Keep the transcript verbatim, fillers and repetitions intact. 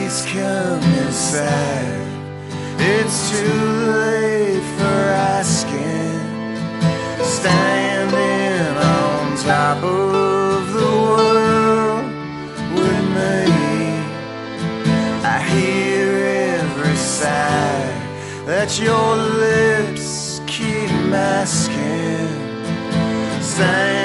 please come inside. It's too late for asking. Standing on top of the world with me, I hear every sigh that your lips keep masking. Stand